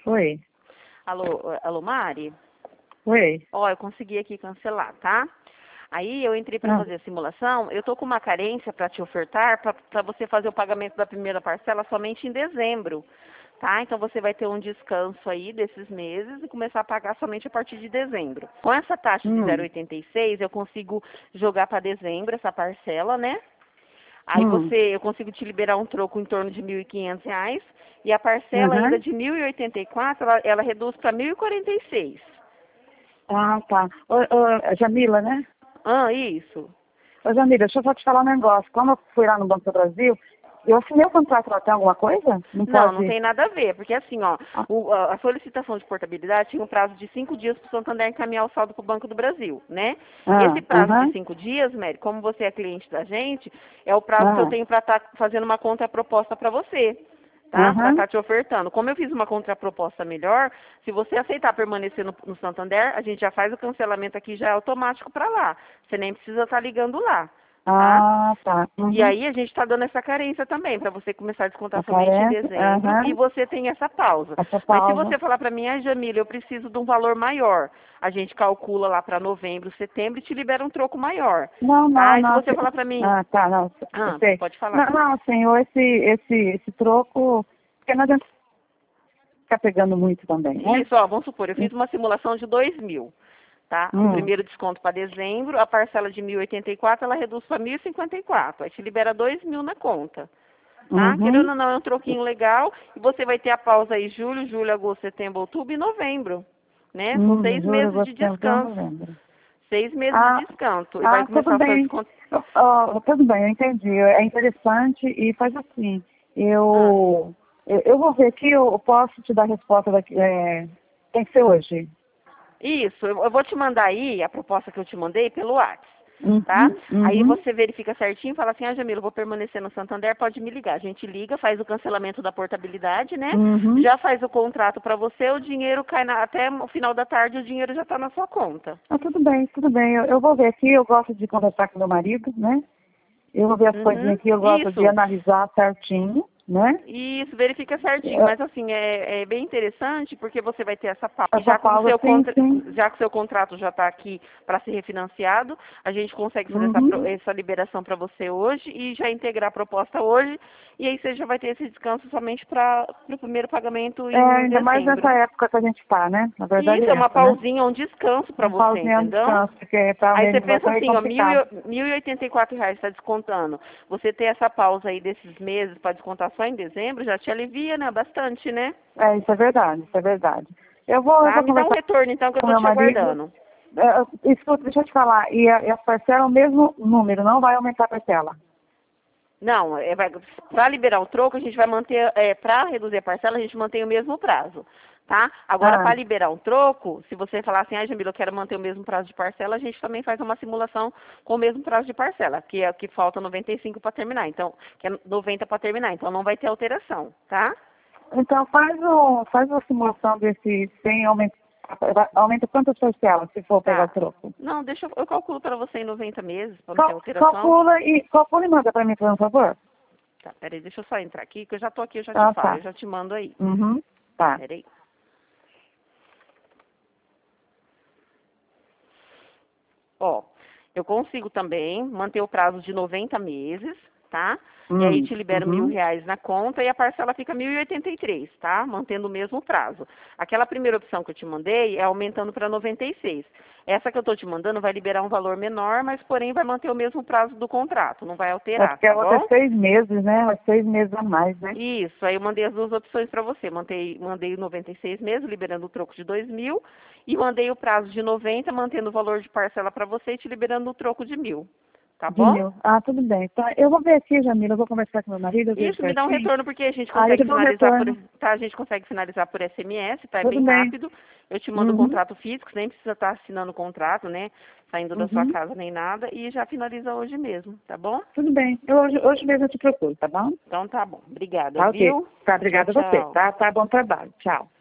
Oi. Alô, Mari? Oi. Ó, eu consegui aqui cancelar, tá? Aí eu entrei para Ah, fazer a simulação, eu tô com uma carência para te ofertar para você fazer o pagamento da primeira parcela somente em dezembro, tá? Então você vai ter um descanso aí desses meses e começar a pagar somente a partir de dezembro. Com essa taxa de hum, 0,86, eu consigo jogar para dezembro essa parcela, né? Aí hum, eu consigo te liberar um troco em torno de R$ 1.500 e a parcela ainda aham. de 1.084, ela reduz para 1.046. Ah, tá. Ô, Jamila, né? Ah, isso. Ô, Jamila, deixa eu só te falar um negócio. Como eu fui lá no Banco do Brasil, eu assinei o contrato lá, tem alguma coisa? Não Não, não pode... tem nada a ver, porque assim, ó, Ah, a solicitação de portabilidade tinha um prazo de 5 dias para o Santander encaminhar o saldo para o Banco do Brasil, né? Esse prazo de aham, 5 dias, Mary, como você é cliente da gente, é o prazo que eu aham, tenho para estar fazendo uma contraproposta para você, tá? Para aham. estar te ofertando. Como eu fiz uma contraproposta melhor, se você aceitar permanecer no Santander, a gente já faz o cancelamento aqui já é automático para lá. Você nem precisa estar ligando lá, tá? Ah, tá. E Uhum. aí a gente está dando essa carência também, para você começar a descontar somente em Aparece, dezembro e aham. você tem essa pausa. Essa Mas se pausa. você falar para mim, Jamila, eu preciso de um valor maior, a gente calcula lá para novembro, setembro e te libera um troco maior, Não, não, tá? E se não. você falar para mim, Ah, tá, não. Eu sei. pode falar. Não, não, senhor, esse troco... Porque não adianta ficar pegando muito também, né? Isso, ó, vamos supor, eu fiz uma simulação de 2.000, tá? O Hum, primeiro desconto para dezembro, a parcela de 1.084, ela reduz para 1.054, aí te libera 2.000 na conta. Tá? uhum. Querendo ou não, é um troquinho legal. E você vai ter a pausa aí julho, agosto, setembro, outubro e novembro. Né? São 6 Juro, meses de você eu não descanso. lembro. 6 meses de Ah, descanso. E vai tudo começar o seu bem. desconto. Tudo bem, eu entendi. É interessante e faz assim. Ah, Eu vou ver aqui, eu posso te dar a resposta daqui. Tem que ser hoje. isso, eu vou te mandar aí a proposta que eu te mandei pelo WhatsApp. Tá? Uhum, Aí uhum, você verifica certinho e fala assim, Jamila, eu vou permanecer no Santander, pode me ligar. A gente liga, faz o cancelamento da portabilidade, né? uhum. Já faz o contrato para você, o dinheiro cai até o final da tarde, o dinheiro já está na sua conta. Ah, tudo bem, tudo bem. Eu vou ver aqui, eu gosto de conversar com meu marido, né? Eu vou ver as coisinhas Uhum. aqui, eu gosto de Isso. analisar certinho, né? Isso, verifica certinho. Eu- Mas assim, é bem interessante porque você vai ter essa pausa. E Essa pausa, sim, sim. já que o seu contrato já está aqui para ser refinanciado, a gente consegue fazer Uhum. essa liberação para você hoje e já integrar a proposta hoje. E aí você já vai ter esse descanso somente para o primeiro pagamento em Ainda mais dezembro. nessa época que a gente tá, né? Na E verdade isso é é uma essa, né? pausinha, um descanso para Um você, pauzinho, um entendeu? descanso, porque para Aí mim você vai pensa ser assim, ó, complicado. R$ 1.084 está descontando. Você ter essa pausa aí desses meses para descontar só em dezembro já te alivia, né? Bastante, né? Isso é verdade, isso é verdade. Eu Tá? vou Me dá um conversar retorno então que eu com tô meu te marido. aguardando. Escuta, deixa eu te falar, e as parcelas, o mesmo número, não vai aumentar a parcela. Não, para liberar o troco, a gente vai manter, para reduzir a parcela, a gente mantém o mesmo prazo, tá? Agora, Ah, para liberar um troco, se você falar assim, Jamila, eu quero manter o mesmo prazo de parcela, a gente também faz uma simulação com o mesmo prazo de parcela, que é o que falta 95 para terminar, então, que é 90 para terminar, então não vai ter alteração, tá? então faz uma simulação desse sem aumentar. Aumenta quantas parcelas se for pegar o Tá. troco? Não, eu calculo para você em 90 meses, para não ter alteração. Calcula e manda para mim, por favor. Tá, peraí, deixa eu só entrar aqui, que eu já tô aqui, eu já te Ah, falo, eu tá. já te mando aí. Uhum, tá. Peraí. Ó, eu consigo também manter o prazo de 90 meses, tá? E aí te libero Uhum. R$ 1.000 na conta e a parcela fica 1.083, tá? Mantendo o mesmo prazo. Aquela primeira opção que eu te mandei é aumentando para 96. Essa que eu tô te mandando vai liberar um valor menor, mas porém vai manter o mesmo prazo do contrato, não vai É alterar, porque a tá outra é bom? 6 meses, né? É 6 meses a mais, né? Isso, aí eu mandei as duas opções para você. Mandei 96 meses, liberando o troco de 2.000, e mandei o prazo de 90, mantendo o valor de parcela para você e te liberando o troco de 1.000. Tá De bom? 1.000. Ah, tudo bem. Tá, eu vou ver aqui, Jamila, eu vou conversar com meu marido, eu vejo Isso, me dá um certinho. retorno porque a gente Aí eu te consegue dou um finalizar por, retorno. tá? A gente consegue finalizar por SMS, tá? É Tudo bem bem. rápido. Eu te mando o Uhum, contrato físico, você nem precisa estar assinando o contrato, né? Saindo da sua uhum. casa nem nada, e já finaliza hoje mesmo, tá bom? Tudo bem. Hoje mesmo eu te procuro, tá bom? Então tá bom. Obrigada, Tá ok. viu? Tá, Tchau, obrigada a você, tchau. tá? Tá, bom trabalho. Tchau.